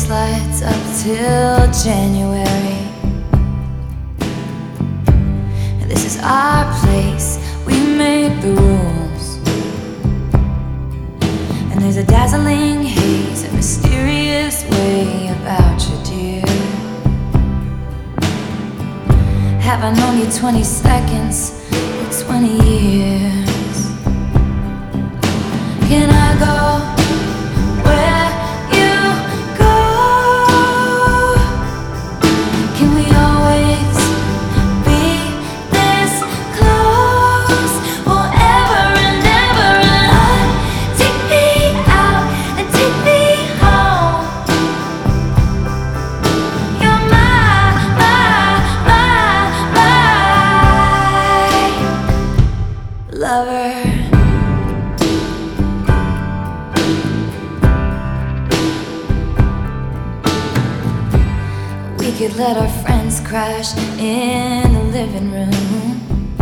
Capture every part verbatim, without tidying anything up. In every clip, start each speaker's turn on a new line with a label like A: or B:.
A: Christmas lights up till January. This is our place, we make the rules. And there's a dazzling haze, a mysterious way about you, dear. Have I known you twenty seconds or twenty years? Can I go where you go? Can we always be this close forever and ever? And take me out and take me home. You're my, my, my, my lover. We could let our friends crash in the living room.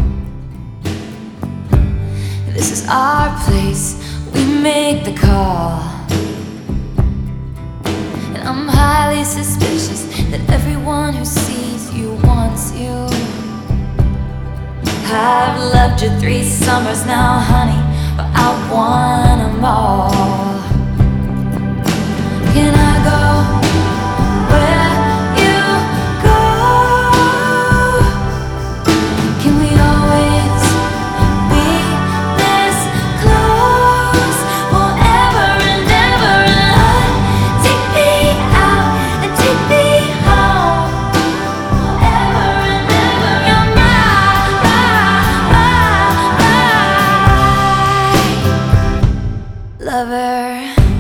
A: This is our place, we make the call. And I'm highly suspicious that everyone who sees you wants you. I've loved you three summers now, honey, but I want them all. Can I go where you go? Can we always be this close forever and ever? And take me out and take me home forever and ever. You're my, my, my, my lover.